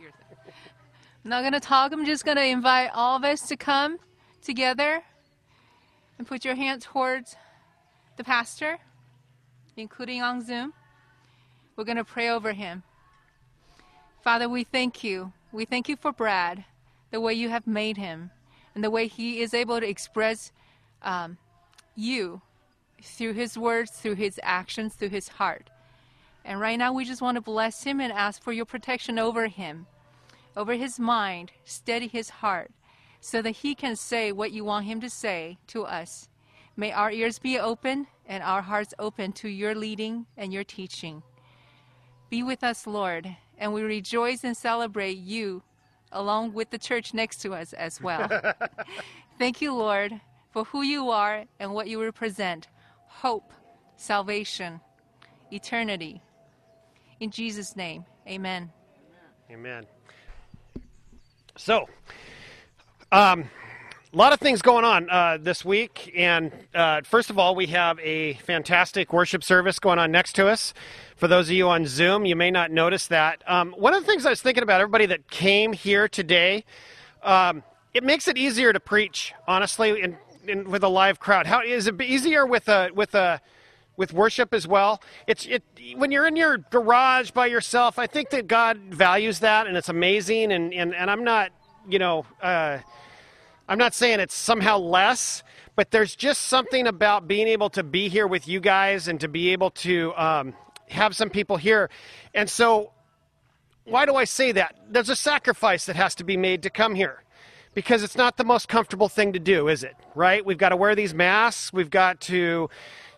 I'm not going to talk. I'm just going to invite all of us to come together and put your hand towards the pastor, including on Zoom. We're going to pray over him. Father, we thank you. We thank you for Brad, the way you have made him, and the way he is able to express you through his words, through his actions, through his heart. And right now we just want to bless him and ask for your protection over him, over his mind, steady his heart, so that he can say what you want him to say to us. May our ears be open and our hearts open to your leading and your teaching. Be with us, Lord, and we rejoice and celebrate you along with the church next to us as well. Thank you, Lord, for who you are and what you represent. Hope, salvation, eternity. In Jesus' name, amen. Amen. So, a lot of things going on this week, and first of all, we have a fantastic worship service going on next to us. For those of you on Zoom, you may not notice that. One of the things I was thinking about, everybody that came here today, it makes it easier to preach, honestly, and with a live crowd. How is it easier with worship as well? When you're in your garage by yourself, I think that God values that, and it's amazing. And I'm not, I'm not saying it's somehow less, but there's just something about being able to be here with you guys and to be able to have some people here. And so, why do I say that? There's a sacrifice that has to be made to come here, because it's not the most comfortable thing to do, is it? Right? We've got to wear these masks. We've got to,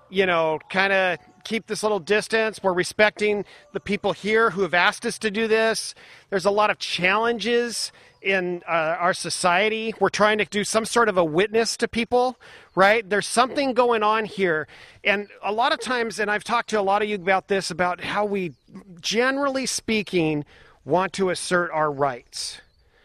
kind of keep this little distance. We're respecting the people here who have asked us to do this. There's a lot of challenges in our society. We're trying to do some sort of a witness to people, right? There's something going on here. And a lot of times, and I've talked to a lot of you about this, about how we, generally speaking, want to assert our rights.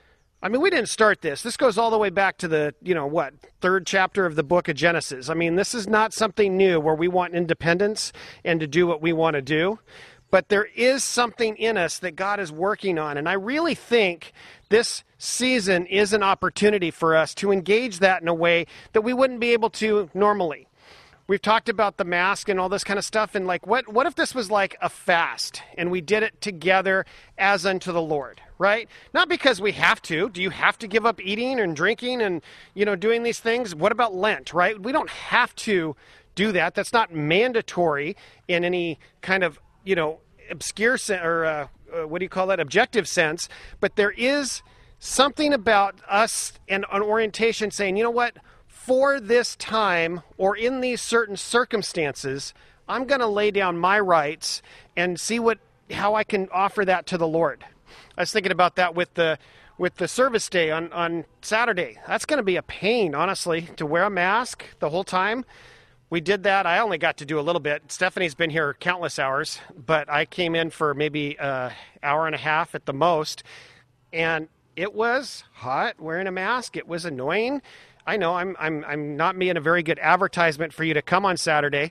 I mean, we didn't start this. This goes all the way back to the, third chapter of the book of Genesis. I mean, this is not something new where we want independence and to do what we want to do. But there is something in us that God is working on. And I really think this season is an opportunity for us to engage that in a way that we wouldn't be able to normally. We've talked about the mask and all this kind of stuff. And what if this was like a fast and we did it together as unto the Lord, right? Not because we have to. Do you have to give up eating and drinking and, doing these things? What about Lent, right? We don't have to do that. That's not mandatory in any kind of, obscure or objective sense. But there is something about us and an orientation saying, you know what? For this time or in these certain circumstances, I'm going to lay down my rights and see how I can offer that to the Lord. I was thinking about that with the service day on Saturday. That's going to be a pain, honestly, to wear a mask the whole time. We did that. I only got to do a little bit. Stephanie's been here countless hours, but I came in for maybe an hour and a half at the most, and it was hot wearing a mask. It was annoying. I know I'm not being a very good advertisement for you to come on Saturday,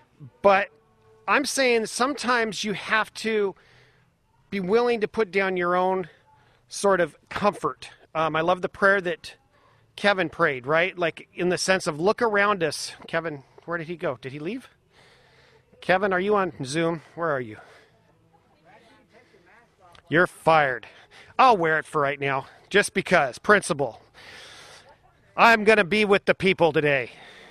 but I'm saying sometimes you have to be willing to put down your own sort of comfort. I love the prayer that Kevin prayed, right? Like in the sense of look around us. Kevin, where did he go? Did he leave? Kevin, are you on Zoom? Where are you? You're fired. I'll wear it for right now, just because. Principle. I'm going to be with the people today.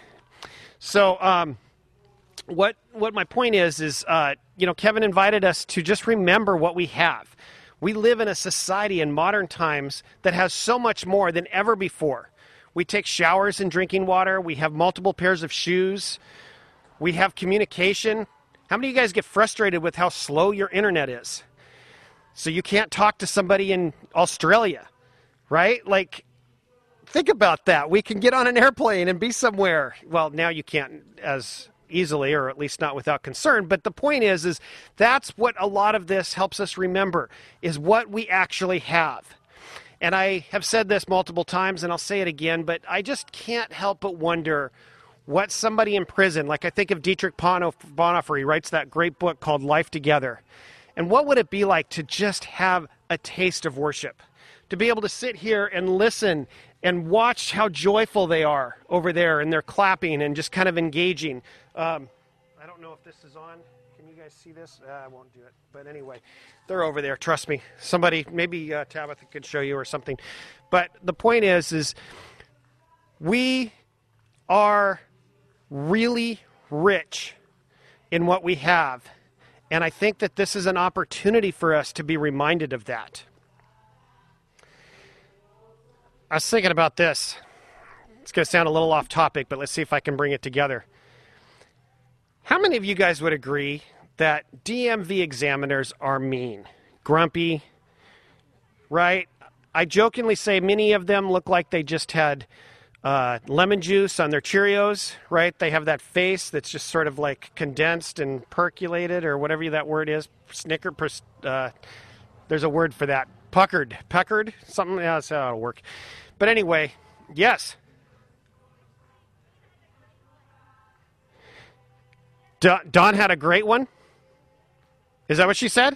So what my point is Kevin invited us to just remember what we have. We live in a society in modern times that has so much more than ever before. We take showers in drinking water. We have multiple pairs of shoes. We have communication. How many of you guys get frustrated with how slow your internet is? So you can't talk to somebody in Australia, right? Like, think about that. We can get on an airplane and be somewhere. Well, now you can't as easily, or at least not without concern. But the point is that's what a lot of this helps us remember, is what we actually have. And I have said this multiple times, and I'll say it again, but I just can't help but wonder what somebody in prison, like I think of Dietrich Bonhoeffer, he writes that great book called Life Together. And what would it be like to just have a taste of worship. To be able to sit here and listen and watch how joyful they are over there, and they're clapping and just kind of engaging. I don't know if this is on. Can you guys see this? I won't do it. But anyway, they're over there. Trust me. Somebody, maybe Tabitha could show you or something. But the point is we are really rich in what we have. And I think that this is an opportunity for us to be reminded of that. I was thinking about this. It's going to sound a little off topic, but let's see if I can bring it together. How many of you guys would agree that DMV examiners are mean, grumpy, right? I jokingly say many of them look like they just had lemon juice on their Cheerios, right? They have that face that's just sort of like condensed and percolated, or whatever that word is. There's a word for that. Puckered, something. Yeah, that's how it'll work. But anyway, yes. Dawn had a great one. Is that what she said?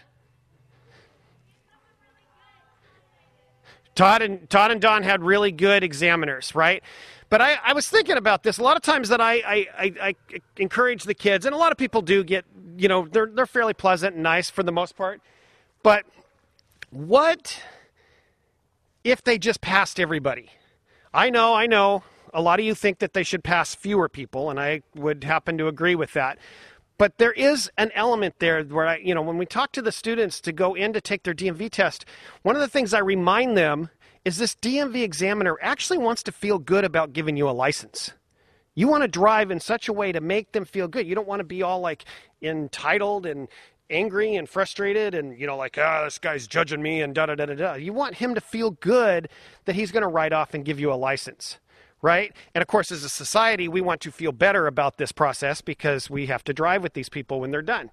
Todd and Dawn had really good examiners, right? But I was thinking about this. A lot of times that I encourage the kids, and a lot of people do get, they're fairly pleasant and nice for the most part. But what if they just passed everybody? I know. A lot of you think that they should pass fewer people, and I would happen to agree with that. But there is an element there where, when we talk to the students to go in to take their DMV test, one of the things I remind them is this DMV examiner actually wants to feel good about giving you a license. You want to drive in such a way to make them feel good. You don't want to be all like entitled and angry and frustrated and, this guy's judging me and da-da-da-da-da. You want him to feel good that he's going to write off and give you a license. Right? And of course, as a society, we want to feel better about this process because we have to drive with these people when they're done.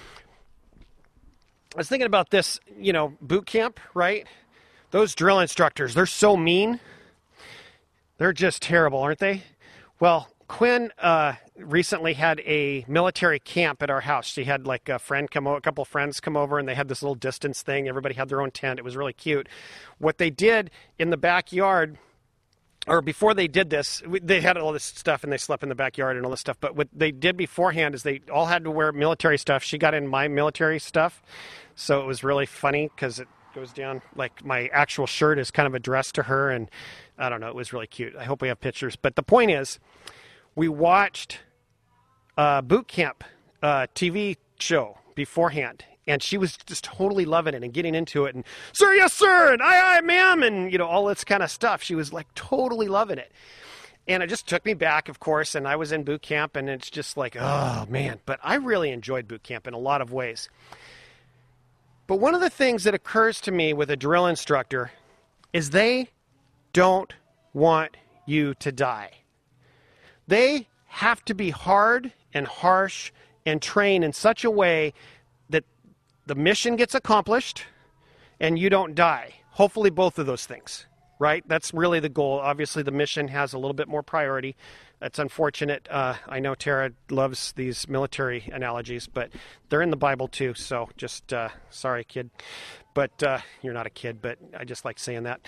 I was thinking about this, boot camp, right? Those drill instructors, they're so mean. They're just terrible, aren't they? Well, Quinn recently had a military camp at our house. She had like a couple of friends come over, and they had this little distance thing. Everybody had their own tent. It was really cute. What they did in the backyard, or before they did this, they had all this stuff and they slept in the backyard and all this stuff. But what they did beforehand is they all had to wear military stuff. She got in my military stuff. So it was really funny because it goes down, like my actual shirt is kind of addressed to her. And I don't know, it was really cute. I hope we have pictures. But the point is, we watched a boot camp TV show beforehand. And she was just totally loving it and getting into it. And, sir, yes, sir, and aye, ma'am, and, all this kind of stuff. She was, like, totally loving it. And it just took me back, of course, and I was in boot camp, and it's just like, oh, man. But I really enjoyed boot camp in a lot of ways. But one of the things that occurs to me with a drill instructor is they don't want you to die. They have to be hard and harsh and train in such a way that the mission gets accomplished and you don't die. Hopefully both of those things, right? That's really the goal. Obviously the mission has a little bit more priority. That's unfortunate. I know Tara loves these military analogies, but they're in the Bible too. So just, sorry, kid. But you're not a kid, but I just like saying that.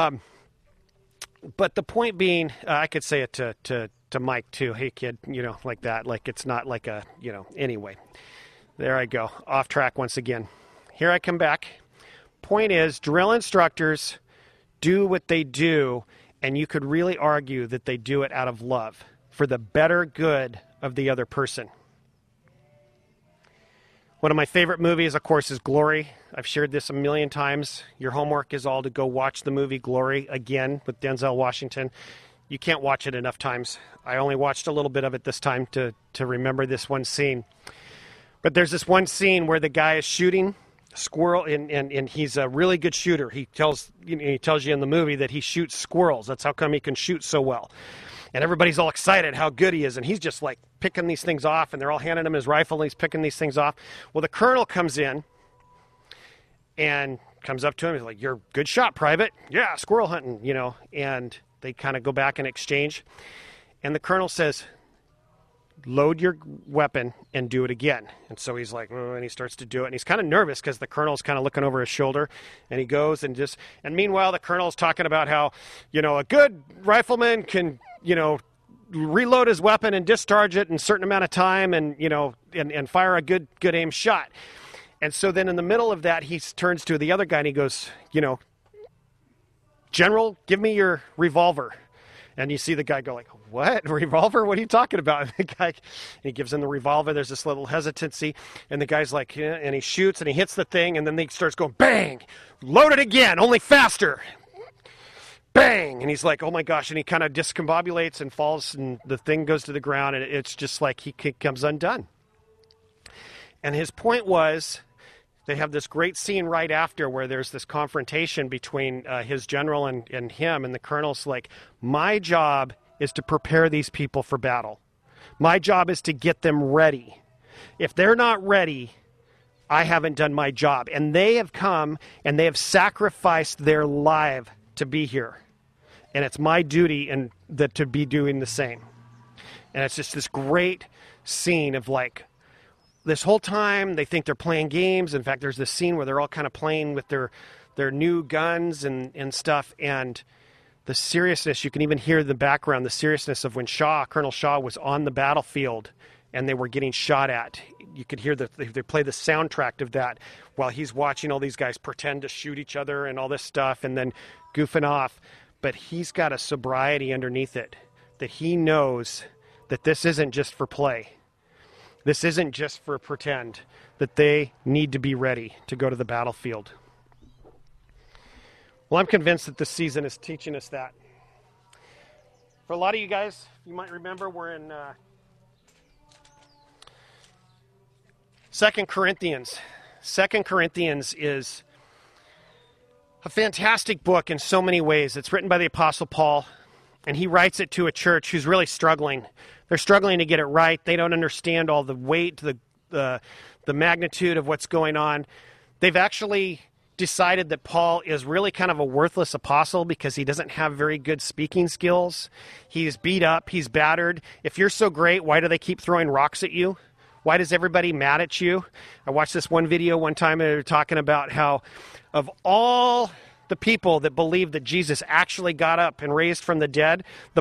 But the point being, I could say it to Mike too. Hey kid, like that. Like it's not like a, anyway. There I go. Off track once again. Here I come back. Point is, drill instructors do what they do, and you could really argue that they do it out of love for the better good of the other person. One of my favorite movies, of course, is Glory. I've shared this a million times. Your homework is all to go watch the movie Glory again with Denzel Washington. You can't watch it enough times. I only watched a little bit of it this time to remember this one scene. But there's this one scene where the guy is shooting a squirrel, and he's a really good shooter. He tells you in the movie that he shoots squirrels. That's how come he can shoot so well. And everybody's all excited how good he is, and he's just like picking these things off, and they're all handing him his rifle, and he's picking these things off. Well, the colonel comes in and comes up to him. He's like, "You're a good shot, Private." "Yeah, squirrel hunting, and they kind of go back and exchange. And the colonel says, load your weapon and do it again. And so he's like, oh, and he starts to do it. And he's kind of nervous because the colonel's kind of looking over his shoulder. And he goes and meanwhile, the colonel's talking about how, a good rifleman can, reload his weapon and discharge it in a certain amount of time and, and fire a good aim shot. And so then in the middle of that, he turns to the other guy and he goes, General, give me your revolver. And you see the guy go like, what? Revolver? What are you talking about? And the guy, he gives him the revolver. There's this little hesitancy. And the guy's like, yeah, and he shoots and he hits the thing. And then he starts going, bang, load it again, only faster. Bang. And he's like, oh my gosh. And he kind of discombobulates and falls and the thing goes to the ground. And it's just like he comes undone. And his point was, they have this great scene right after where there's this confrontation between his general and him, and the colonel's like, my job is to prepare these people for battle. My job is to get them ready. If they're not ready, I haven't done my job. And they have come and they have sacrificed their life to be here. And it's my duty to be doing the same. And it's just this great scene of like, this whole time, they think they're playing games. In fact, there's this scene where they're all kind of playing with their new guns and stuff. And the seriousness, you can even hear in the background, the seriousness of when Colonel Shaw was on the battlefield and they were getting shot at. You could hear they play the soundtrack of that while he's watching all these guys pretend to shoot each other and all this stuff and then goofing off. But he's got a sobriety underneath it, that he knows that this isn't just for play. This isn't just for pretend, that they need to be ready to go to the battlefield. Well, I'm convinced that this season is teaching us that. For a lot of you guys, you might remember we're in 2 Corinthians. 2 Corinthians is a fantastic book in so many ways. It's written by the Apostle Paul, and he writes it to a church who's really struggling. They're struggling to get it right. They don't understand all the weight, the magnitude of what's going on. They've actually decided that Paul is really kind of a worthless apostle because he doesn't have very good speaking skills. He's beat up. He's battered. If you're so great, why do they keep throwing rocks at you? Why does everybody mad at you? I watched this one video one time and they were talking about how of all the people that believe that Jesus actually got up and raised from the dead, the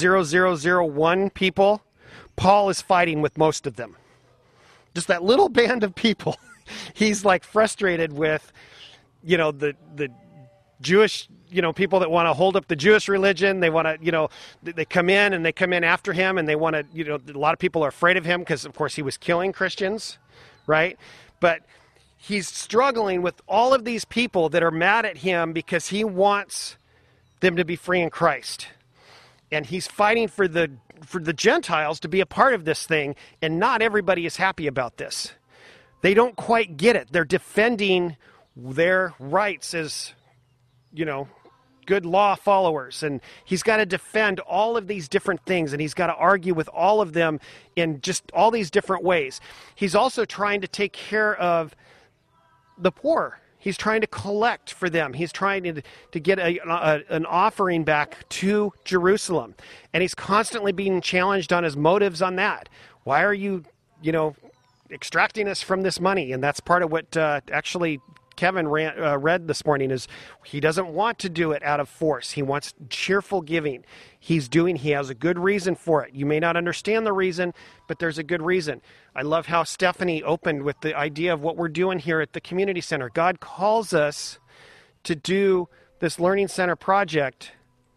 0.0001 people, Paul is fighting with most of them. Just that little band of people. He's like frustrated with, the Jewish, people that want to hold up the Jewish religion. They want to, they come in after him and they want to, a lot of people are afraid of him because, of course, he was killing Christians, right? But he's struggling with all of these people that are mad at him because he wants them to be free in Christ. And he's fighting for the Gentiles to be a part of this thing, and not everybody is happy about this. They don't quite get it. They're defending their rights as, good law followers. And he's got to defend all of these different things, and he's got to argue with all of them in just all these different ways. He's also trying to take care of the poor. He's trying to collect for them. He's trying to get an offering back to Jerusalem. And he's constantly being challenged on his motives on that. Why are you, extracting us from this money? And that's part of what actually Kevin read this morning is he doesn't want to do it out of force. He wants cheerful giving. He has a good reason for it. You may not understand the reason, but there's a good reason. I love how Stephanie opened with the idea of what we're doing here at the community center. God calls us to do this learning center project,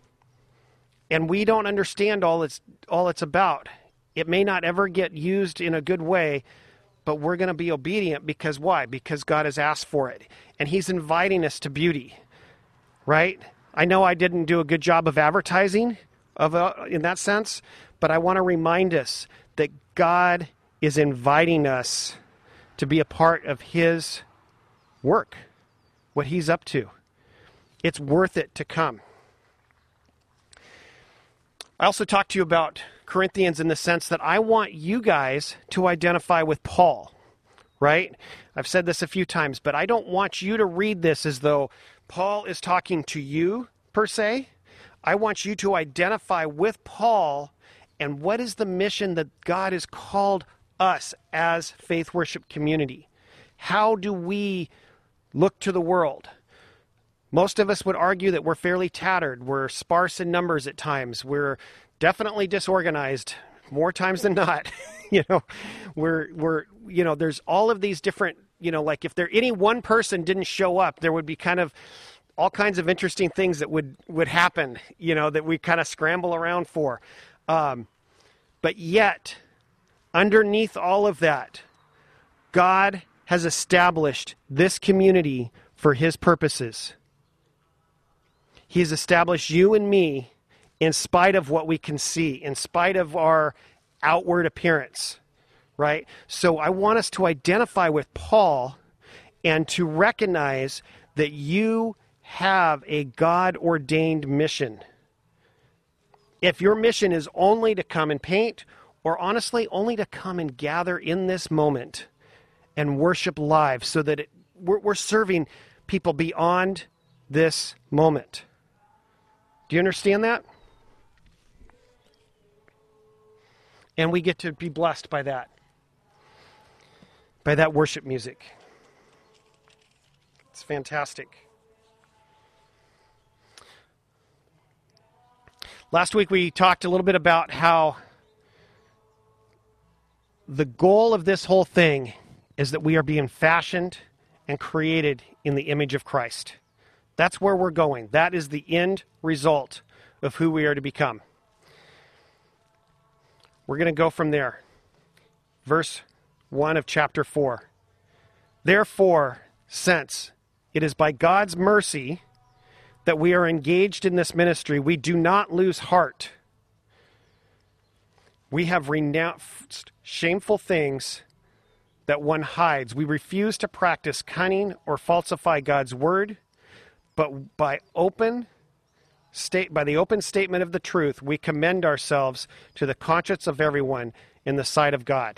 and we don't understand all it's about. It may not ever get used in a good way, but we're going to be obedient because why? Because God has asked for it. And he's inviting us to beauty, right? I know I didn't do a good job of advertising in that sense, but I want to remind us that God is inviting us to be a part of his work, what he's up to. It's worth it to come. I also talked to you about Corinthians in the sense that I want you guys to identify with Paul, right? I've said this a few times, but I don't want you to read this as though Paul is talking to you per se. I want you to identify with Paul And what is the mission that God has called us as Faith Worship Community? How do we look to the world? Most of us would argue that we're fairly tattered. We're sparse in numbers at times. We're definitely disorganized more times than not. There's all of these different, like if any one person didn't show up, there would be kind of all kinds of interesting things that would happen, that we kind of scramble around for. But yet, underneath all of that, God has established this community for his purposes. He has established you and me in spite of what we can see, in spite of our outward appearance, right? So I want us to identify with Paul and to recognize that you have a God-ordained mission. If your mission is only to come and paint, or honestly only to come and gather in this moment and worship live so that we're serving people beyond this moment. Do you understand that? And we get to be blessed by that worship music. It's fantastic. Last week we talked a little bit about how the goal of this whole thing is that we are being fashioned and created in the image of Christ. That's where we're going. That is the end result of who we are to become. We're going to go from there. Verse 1 of chapter 4. Therefore, since it is by God's mercy that we are engaged in this ministry, we do not lose heart. We have renounced shameful things that one hides. We refuse to practice cunning or falsify God's word, but by the open statement of the truth, we commend ourselves to the conscience of everyone in the sight of God.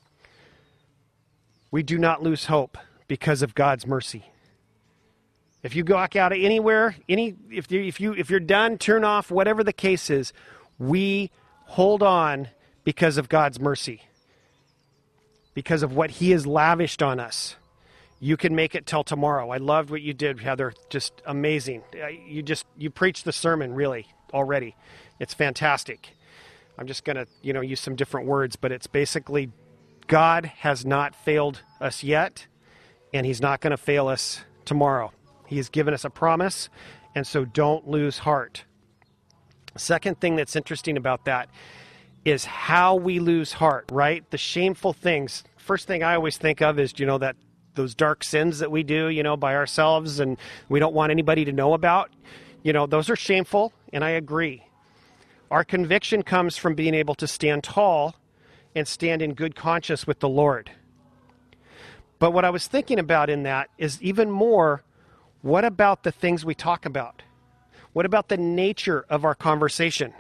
We do not lose hope because of God's mercy. If you walk out of anywhere, if you're done, turn off, whatever the case is, we hold on because of God's mercy, because of what he has lavished on us. You can make it till tomorrow. I loved what you did, Heather. Just amazing. You preached the sermon, really, already. It's fantastic. I'm just going to, use some different words, but it's basically God has not failed us yet, and he's not going to fail us tomorrow. He has given us a promise, and so don't lose heart. Second thing that's interesting about that is how we lose heart, right? The shameful things. First thing I always think of is, that those dark sins that we do, by ourselves and we don't want anybody to know about. Those are shameful, and I agree. Our conviction comes from being able to stand tall and stand in good conscience with the Lord. But what I was thinking about in that is even more, what about the things we talk about? What about the nature of our conversation?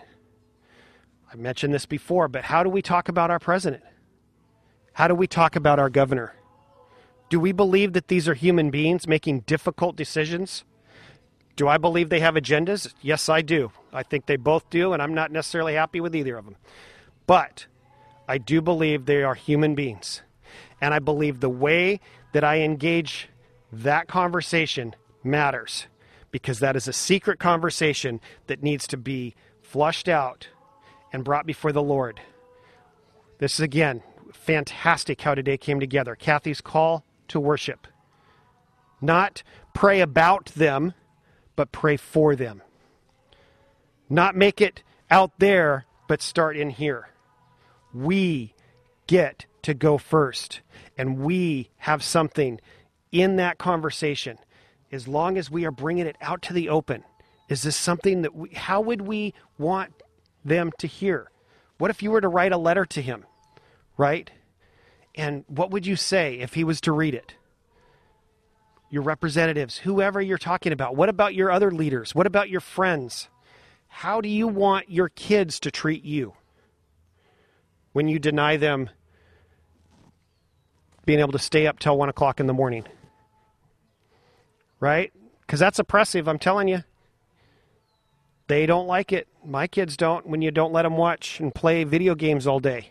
I mentioned this before, but how do we talk about our president? How do we talk about our governor? Do we believe that these are human beings making difficult decisions? Do I believe they have agendas? Yes, I do. I think they both do, and I'm not necessarily happy with either of them. But I do believe they are human beings. And I believe the way that I engage that conversation matters, because that is a secret conversation that needs to be flushed out and brought before the Lord. This is, again, fantastic how today came together. Kathy's call to worship. Not pray about them, but pray for them. Not make it out there, but start in here. We get to go first, and we have something in that conversation. As long as we are bringing it out to the open, is this something that how would we want them to hear? What if you were to write a letter to him, right? And what would you say if he was to read it? Your representatives, whoever you're talking about. What about your other leaders? What about your friends? How do you want your kids to treat you when you deny them being able to stay up till 1 o'clock in the morning? Right? Because that's oppressive, I'm telling you. They don't like it. My kids don't when you don't let them watch and play video games all day.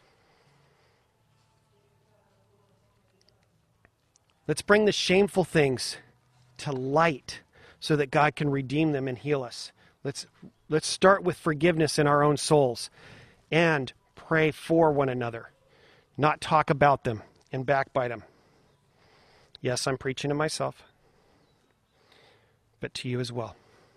Let's bring the shameful things to light so that God can redeem them and heal us. Let's start with forgiveness in our own souls and pray for one another, not talk about them and backbite them. Yes, I'm preaching to myself, but to you as well.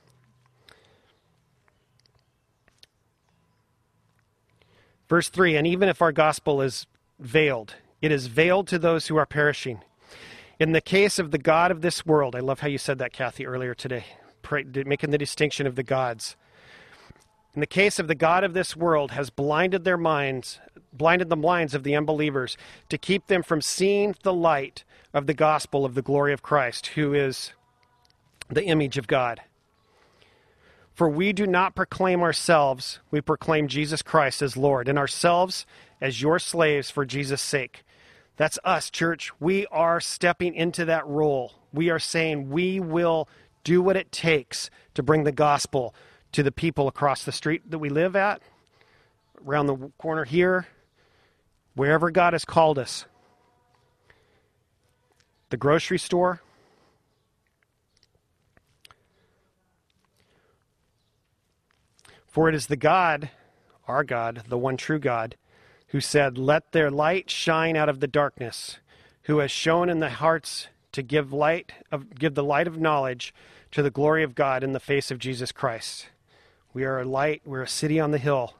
Verse 3, and even if our gospel is veiled, it is veiled to those who are perishing. In the case of the God of this world, I love how you said that, Kathy, earlier today, making the distinction of the gods. In the case of the God of this world has blinded the minds of the unbelievers to keep them from seeing the light of the gospel of the glory of Christ, who is the image of God. For we do not proclaim ourselves, we proclaim Jesus Christ as Lord, and ourselves as your slaves for Jesus' sake. That's us, church. We are stepping into that role. We are saying we will do what it takes to bring the gospel to the people across the street that we live at, around the corner here, wherever God has called us. The grocery store. For it is the God, our God, the one true God, who said, let their light shine out of the darkness, who has shown in the hearts to give the light of knowledge to the glory of God in the face of Jesus Christ. We are a light, we're a city on the hill.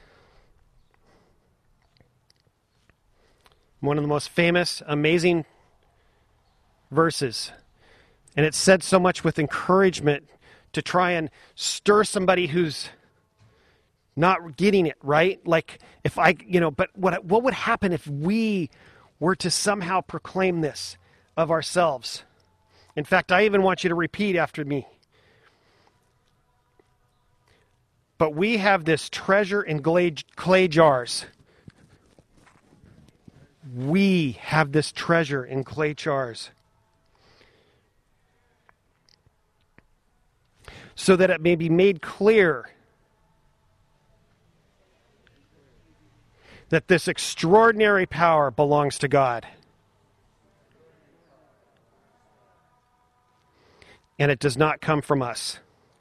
One of the most famous, amazing verses. And it's said so much with encouragement to try and stir somebody who's not getting it, right? Like if but what would happen if we were to somehow proclaim this of ourselves? In fact, I even want you to repeat after me. But we have this treasure in clay jars. We have this treasure in clay jars. So that it may be made clear that this extraordinary power belongs to God. And it does not come from us.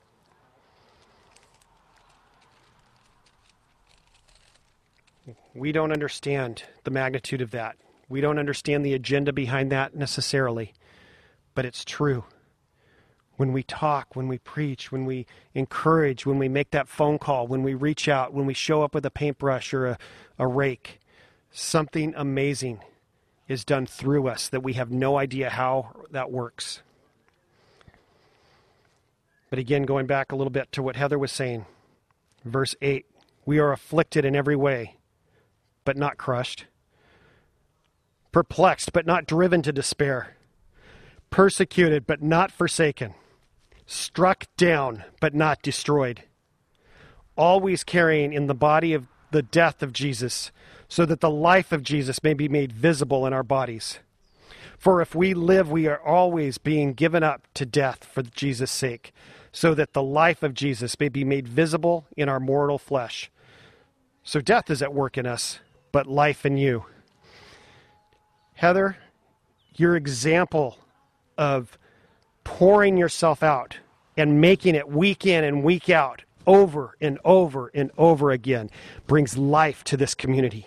We don't understand the magnitude of that. We don't understand the agenda behind that necessarily. But it's true. When we talk, when we preach, when we encourage, when we make that phone call, when we reach out, when we show up with a paintbrush or a rake, something amazing is done through us that we have no idea how that works. But again, going back a little bit to what Heather was saying, verse 8, we are afflicted in every way, but not crushed, perplexed, but not driven to despair, persecuted, but not forsaken, struck down, but not destroyed, always carrying in the body of the death of Jesus, so that the life of Jesus may be made visible in our bodies. For if we live, we are always being given up to death for Jesus' sake, so that the life of Jesus may be made visible in our mortal flesh. So death is at work in us, but life in you. Heather, your example of pouring yourself out and making it week in and week out, over and over and over again, brings life to this community.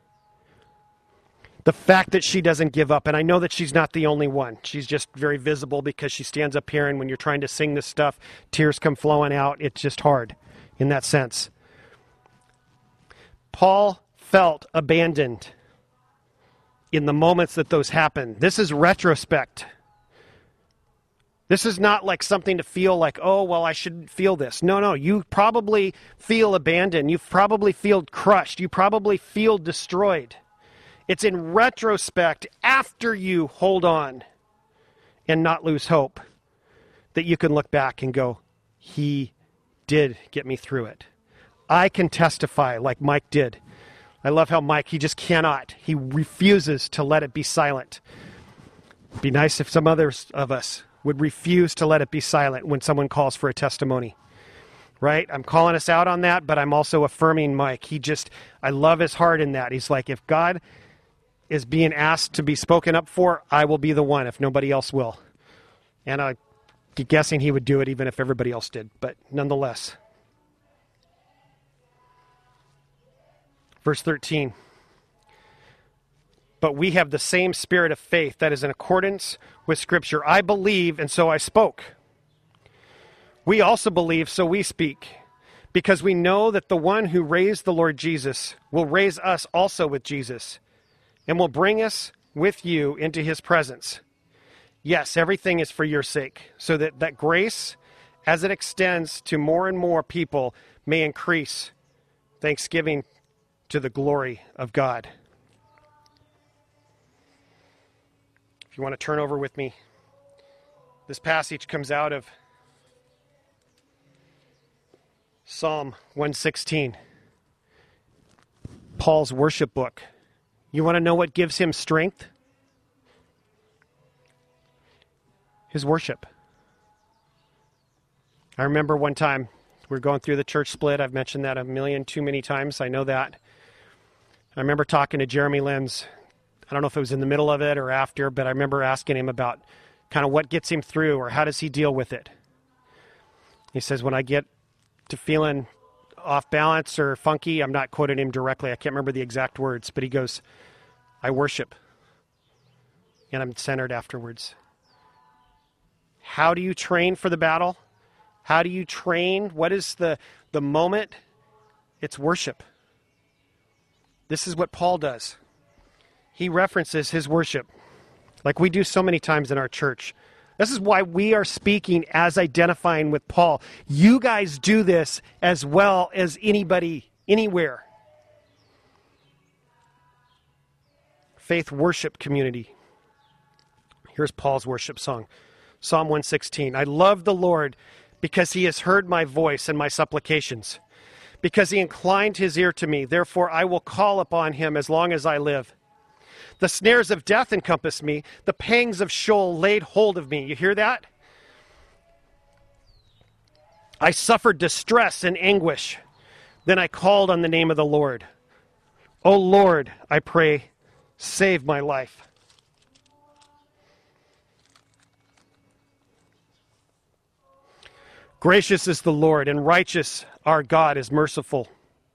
The fact that she doesn't give up, and I know that she's not the only one. She's just very visible because she stands up here, and when you're trying to sing this stuff, tears come flowing out. It's just hard in that sense. Paul felt abandoned in the moments that those happened. This is retrospect. This is not like something to feel like, oh, well, I shouldn't feel this. No, you probably feel abandoned. You probably feel crushed. You probably feel destroyed. It's in retrospect, after you hold on and not lose hope, that you can look back and go, he did get me through it. I can testify like Mike did. I love how Mike, he just cannot. He refuses to let it be silent. It'd be nice if some others of us would refuse to let it be silent when someone calls for a testimony. right? I'm calling us out on that, but I'm also affirming Mike. I love his heart in that. He's like, if God is being asked to be spoken up for, I will be the one if nobody else will. And I'm guessing he would do it even if everybody else did, but nonetheless. Verse 13. But we have the same spirit of faith that is in accordance with Scripture. I believe, and so I spoke. We also believe, so we speak, because we know that the one who raised the Lord Jesus will raise us also with Jesus, and will bring us with you into his presence. Yes, everything is for your sake, so that grace, as it extends to more and more people, may increase, thanksgiving to the glory of God. If you want to turn over with me, this passage comes out of Psalm 116, Paul's worship book. You want to know what gives him strength? His worship. I remember one time we were going through the church split. I've mentioned that too many times. I know that. I remember talking to Jeremy Lenz. I don't know if it was in the middle of it or after, but I remember asking him about kind of what gets him through or how does he deal with it. He says, when I get to feeling off balance or funky, I'm not quoting him directly. I can't remember the exact words, but he goes, I worship and I'm centered afterwards. How do you train for the battle? How do you train? What is the moment? It's worship. This is what Paul does. He references his worship like we do so many times in our church. This is why we are speaking as identifying with Paul. You guys do this as well as anybody, anywhere. Faith worship community. Here's Paul's worship song. Psalm 116. I love the Lord because he has heard my voice and my supplications, because he inclined his ear to me. Therefore I will call upon him as long as I live. The snares of death encompassed me. The pangs of Sheol laid hold of me. You hear that? I suffered distress and anguish. Then I called on the name of the Lord. O Lord, I pray, save my life. Gracious is the Lord, and righteous our God is merciful.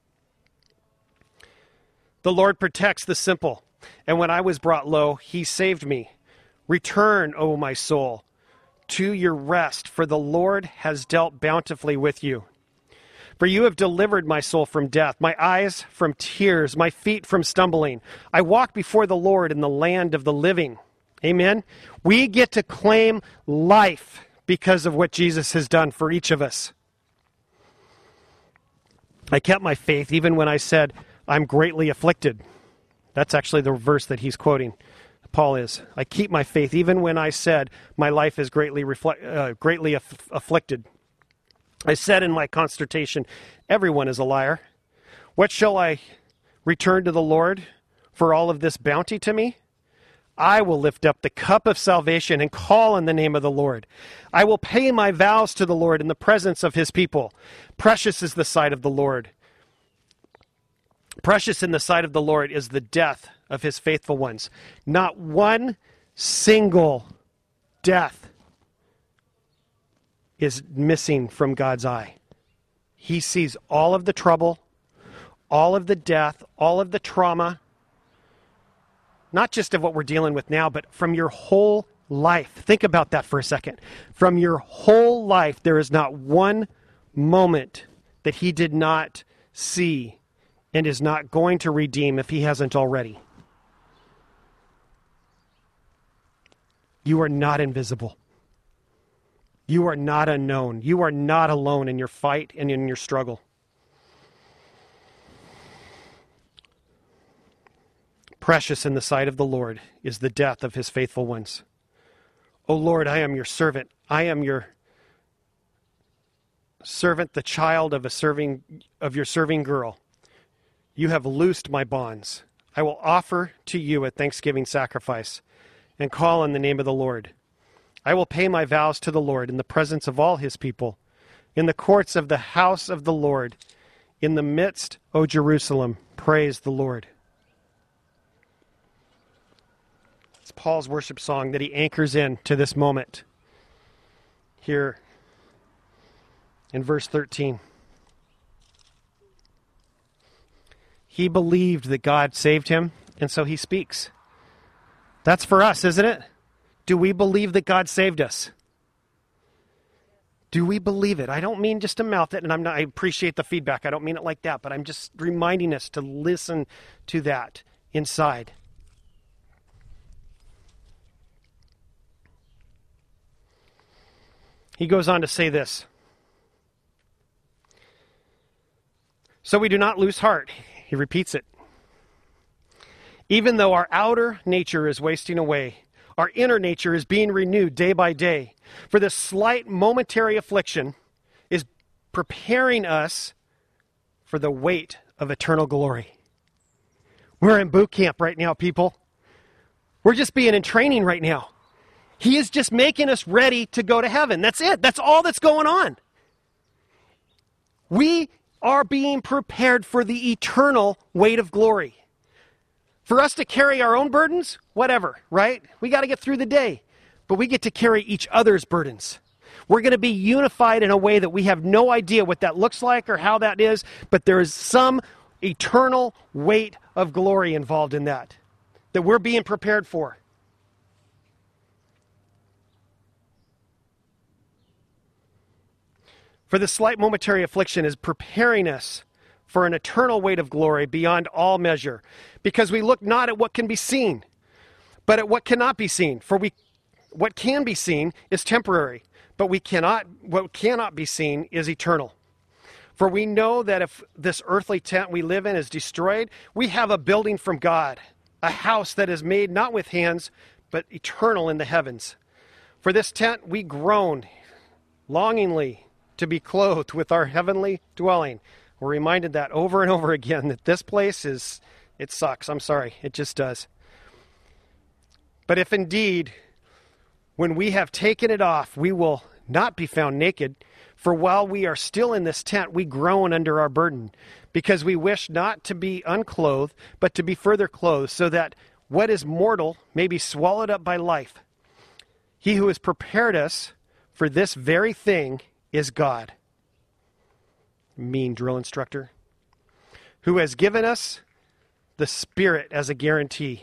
The Lord protects the simple. And when I was brought low, he saved me. Return, O my soul, to your rest, for the Lord has dealt bountifully with you. For you have delivered my soul from death, my eyes from tears, my feet from stumbling. I walk before the Lord in the land of the living. Amen. We get to claim life because of what Jesus has done for each of us. I kept my faith even when I said, I'm greatly afflicted. That's actually the verse that he's quoting. Paul is. I keep my faith even when I said my life is greatly afflicted. I said in my consternation, everyone is a liar. What shall I return to the Lord for all of this bounty to me? I will lift up the cup of salvation and call on the name of the Lord. I will pay my vows to the Lord in the presence of his people. Precious is the sight of the Lord. Precious in the sight of the Lord is the death of his faithful ones. Not one single death is missing from God's eye. He sees all of the trouble, all of the death, all of the trauma, not just of what we're dealing with now, but from your whole life. Think about that for a second. From your whole life, there is not one moment that he did not see and is not going to redeem if he hasn't already. You are not invisible. You are not unknown. You are not alone in your fight and in your struggle. Precious in the sight of the Lord is the death of his faithful ones. O Lord, I am your servant. I am your servant, the child of your serving girl. You have loosed my bonds. I will offer to you a thanksgiving sacrifice and call on the name of the Lord. I will pay my vows to the Lord in the presence of all his people. in the courts of the house of the Lord. In the midst, O Jerusalem, praise the Lord. It's Paul's worship song that he anchors in to this moment here in verse 13. He believed that God saved him, and so he speaks. That's for us, isn't it? Do we believe that God saved us? Do we believe it? I don't mean just to mouth it, and I appreciate the feedback. I don't mean it like that, but I'm just reminding us to listen to that inside. He goes on to say this. So we do not lose heart. He repeats it. Even though our outer nature is wasting away, our inner nature is being renewed day by day. For this slight momentary affliction is preparing us for the weight of eternal glory. We're in boot camp right now, people. We're just being in training right now. He is just making us ready to go to heaven. That's it. That's all that's going on. We are being prepared for the eternal weight of glory. For us to carry our own burdens, whatever, right? We got to get through the day. But we get to carry each other's burdens. We're going to be unified in a way that we have no idea what that looks like or how that is, but there is some eternal weight of glory involved in that we're being prepared for. For the slight momentary affliction is preparing us for an eternal weight of glory beyond all measure, because we look not at what can be seen, but at what cannot be seen. For what can be seen is temporary, but what cannot be seen is eternal. For we know that if this earthly tent we live in is destroyed, we have a building from God, a house that is made not with hands, but eternal in the heavens. For this tent we groan longingly to be clothed with our heavenly dwelling. We're reminded that over and over again, that this place it sucks. I'm sorry, it just does. But if indeed, when we have taken it off, we will not be found naked, for while we are still in this tent, we groan under our burden, because we wish not to be unclothed, but to be further clothed, so that what is mortal may be swallowed up by life. He who has prepared us for this very thing is God. Mean drill instructor. Who has given us the Spirit as a guarantee.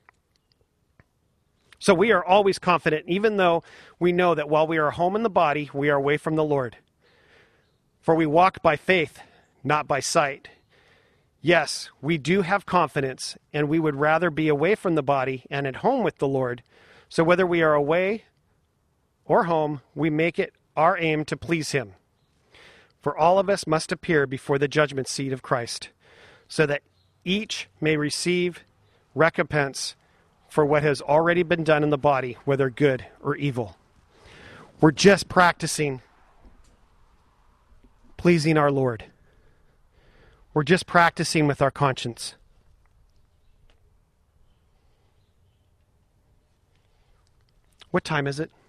So we are always confident, even though we know that while we are home in the body, we are away from the Lord. For we walk by faith, not by sight. Yes, we do have confidence, and we would rather be away from the body and at home with the Lord. So whether we are away or home, we make it our aim to please him. For all of us must appear before the judgment seat of Christ, so that each may receive recompense for what has already been done in the body, whether good or evil. We're just practicing pleasing our Lord. We're just practicing with our conscience. What time is it?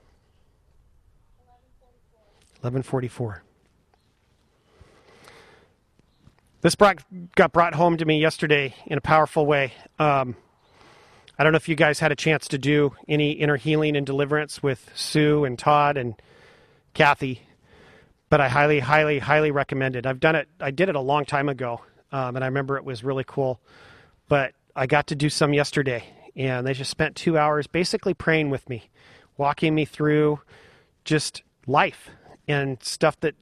11:44. This got brought home to me yesterday in a powerful way. I don't know if you guys had a chance to do any inner healing and deliverance with Sue and Todd and Kathy, but I highly, highly, highly recommend it. I've done it. I did it a long time ago, and I remember it was really cool. But I got to do some yesterday, and they just spent 2 hours basically praying with me, walking me through just life and stuff that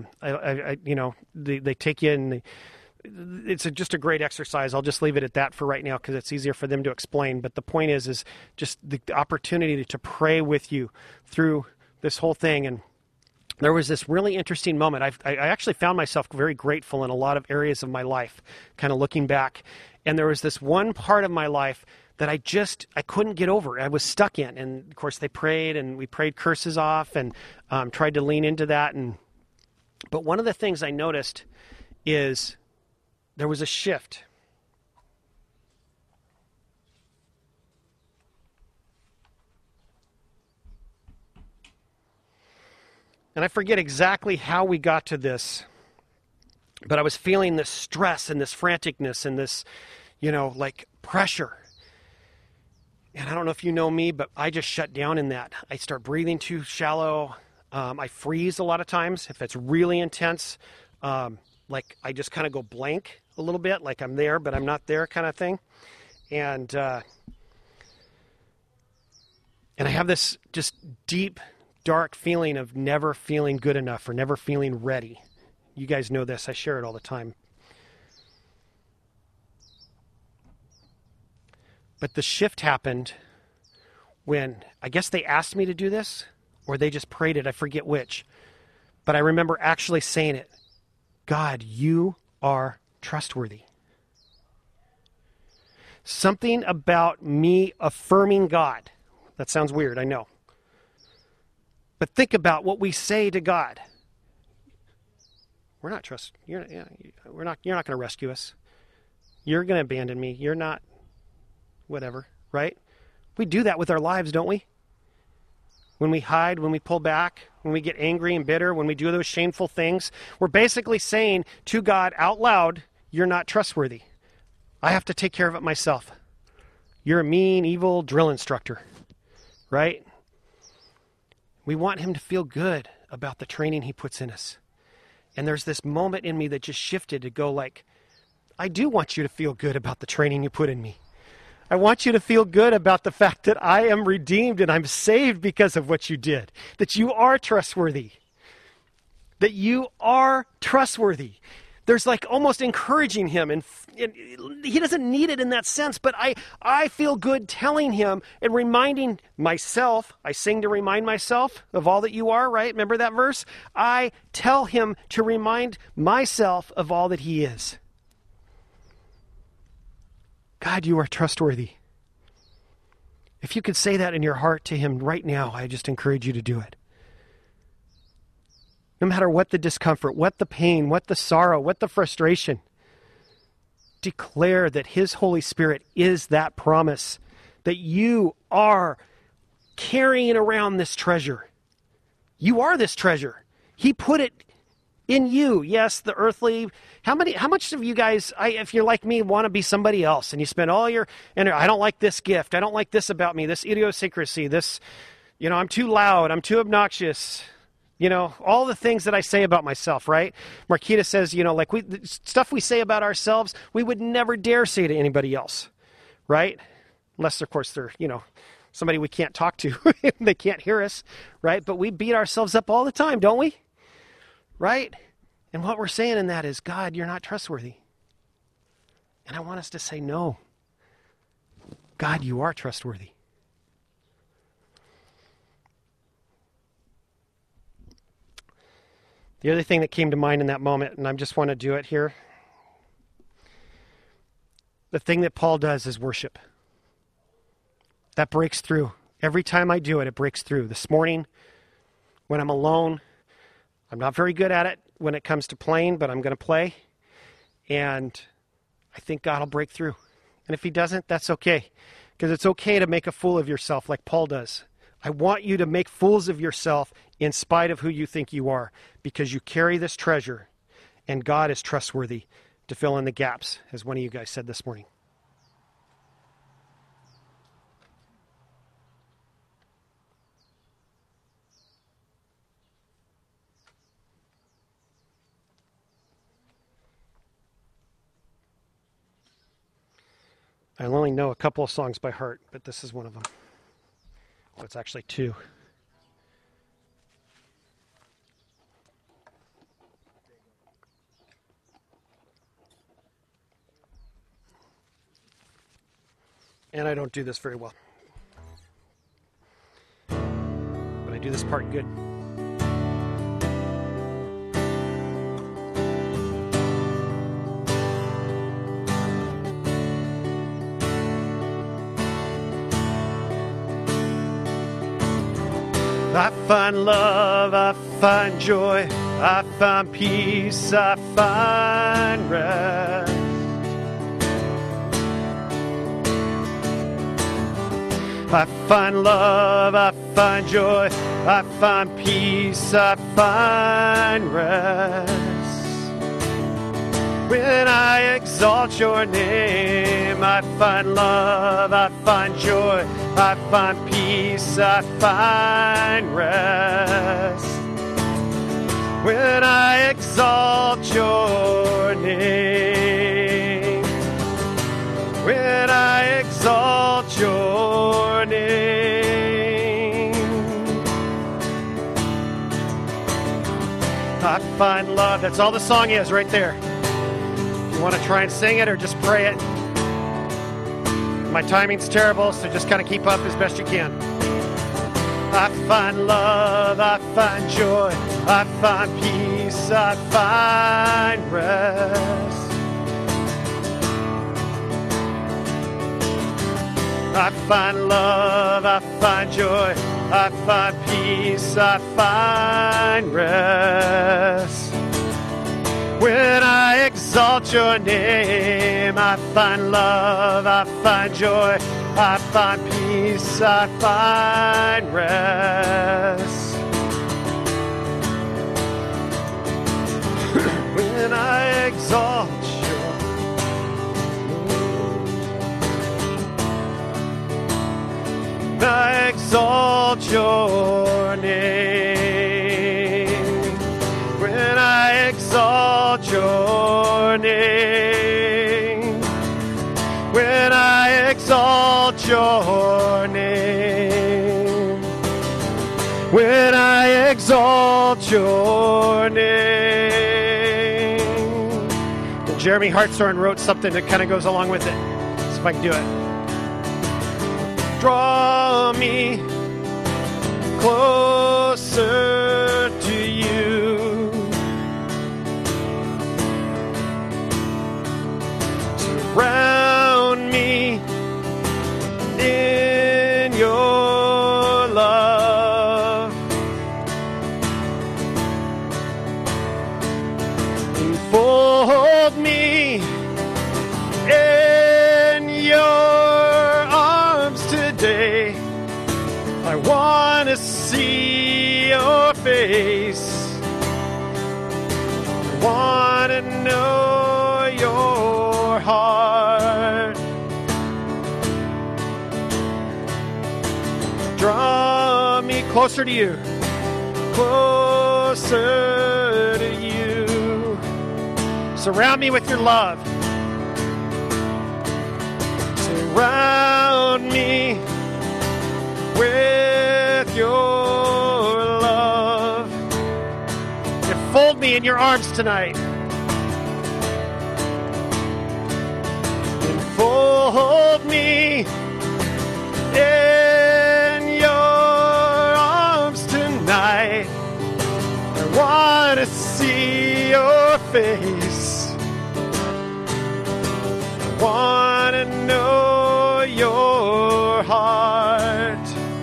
they take you in. It's just a great exercise. I'll just leave it at that for right now because it's easier for them to explain. But the point is just the opportunity to pray with you through this whole thing. And there was this really interesting moment. I actually found myself very grateful in a lot of areas of my life, kind of looking back. And there was this one part of my life that I couldn't get over. I was stuck in. And of course they prayed, and we prayed curses off, and tried to lean into that. But one of the things I noticed is there was a shift. And I forget exactly how we got to this, but I was feeling this stress and this franticness and this, like pressure. And I don't know if you know me, but I just shut down in that. I start breathing too shallow. I freeze a lot of times if it's really intense. Like I just kind of go blank a little bit, like I'm there, but I'm not there kind of thing. And I have this just deep, dark feeling of never feeling good enough or never feeling ready. You guys know this. I share it all the time. But the shift happened when, I guess they asked me to do this, or they just prayed it. I forget which. But I remember actually saying it. God, you are trustworthy. Something about me affirming God. That sounds weird, I know. But think about what we say to God. We're not you're not going to rescue us. You're going to abandon me. You're not whatever, right? We do that with our lives, don't we? When we hide, when we pull back, when we get angry and bitter, when we do those shameful things, we're basically saying to God out loud, you're not trustworthy. I have to take care of it myself. You're a mean, evil drill instructor, right? We want him to feel good about the training he puts in us. And there's this moment in me that just shifted to go like, I do want you to feel good about the training you put in me. I want you to feel good about the fact that I am redeemed and I'm saved because of what you did. That you are trustworthy. That you are trustworthy. There's like almost encouraging him, and he doesn't need it in that sense, but I feel good telling him and reminding myself. I sing to remind myself of all that you are, right? Remember that verse? I tell him to remind myself of all that he is. God, you are trustworthy. If you could say that in your heart to him right now, I just encourage you to do it. No matter what the discomfort, what the pain, what the sorrow, what the frustration, declare that his Holy Spirit is that promise, that you are carrying around this treasure. You are this treasure. He put it in you. Yes, the earthly. How much of you guys, if you're like me, want to be somebody else, and you spend all your energy, I don't like this gift, I don't like this about me, this idiosyncrasy, this, I'm too loud, I'm too obnoxious. All the things that I say about myself, right? Marquita says, like stuff we say about ourselves, we would never dare say to anybody else, right? Unless, of course, they're, somebody we can't talk to. They can't hear us, right? But we beat ourselves up all the time, don't we? Right? And what we're saying in that is, God, you're not trustworthy. And I want us to say, no. God, you are trustworthy. The other thing that came to mind in that moment, and I just want to do it here, the thing that Paul does is worship. That breaks through. Every time I do it, it breaks through. This morning, when I'm alone, I'm not very good at it when it comes to playing, but I'm going to play. And I think God will break through. And if he doesn't, that's okay. Because it's okay to make a fool of yourself like Paul does. I want you to make fools of yourself in spite of who you think you are, because you carry this treasure, and God is trustworthy to fill in the gaps, as one of you guys said this morning. I only know a couple of songs by heart, but this is one of them. Well, it's actually two. And I don't do this very well. But I do this part good. I find love, I find joy, I find peace, I find rest. I find love, I find joy, I find peace, I find rest. When I exalt your name, I find love, I find joy, I find peace, I find rest. When I exalt your name, when I exalt your name, I find love. That's all the song is right there. If you want to try and sing it or just pray it. My timing's terrible, so just kind of keep up as best you can. I find love, I find joy, I find peace, I find rest. I find love, I find joy, I find peace, I find rest. When I exalt your name, I find love, I find joy, I find peace, I find rest. When I exalt your name, I exalt your name. When I exalt your name, when I exalt your name, when I exalt your name. And Jeremy Hartshorn wrote something that kind of goes along with it. Let's see if I can do it. Draw me closer to you. Surround me in your love. Enfold me in your arms today. I want to see your face. I want to know your heart. Draw me closer to you, closer to you. Surround me with your love. Surround me with your love. Enfold me in your arms tonight. Enfold me in your arms tonight. I want to see your face. I want to know your heart.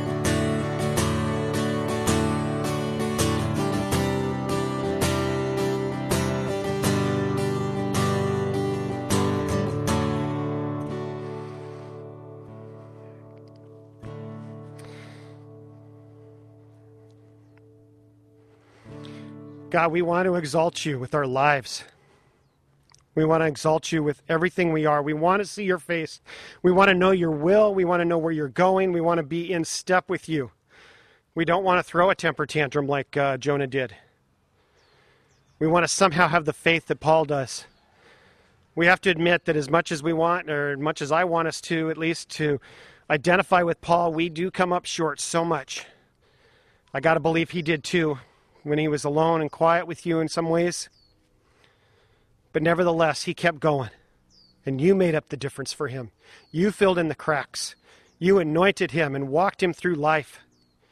God, we want to exalt you with our lives. We want to exalt you with everything we are. We want to see your face. We want to know your will. We want to know where you're going. We want to be in step with you. We don't want to throw a temper tantrum like Jonah did. We want to somehow have the faith that Paul does. We have to admit that as much as we want, or as much as I want us to, at least to identify with Paul, we do come up short so much. I got to believe he did too, when he was alone and quiet with you in some ways. But nevertheless, he kept going. And you made up the difference for him. You filled in the cracks. You anointed him and walked him through life.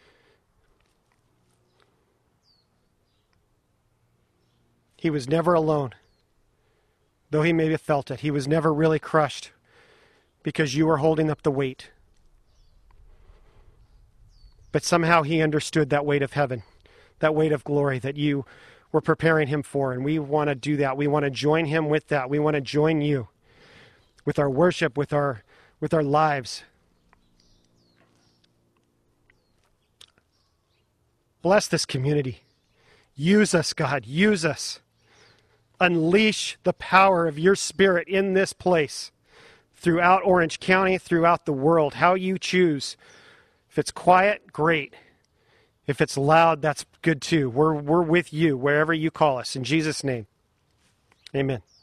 He was never alone. Though he may have felt it, he was never really crushed because you were holding up the weight. But somehow he understood that weight of heaven, that weight of glory that you were preparing him for. And we want to do that. We want to join him with that. We want to join you with our worship, with our lives. Bless this community. Use us, God. Use us. Unleash the power of your Spirit in this place, throughout Orange County, throughout the world, how you choose. If it's quiet, great. If it's loud, that's good too. We're with you wherever you call us. In Jesus' name, amen.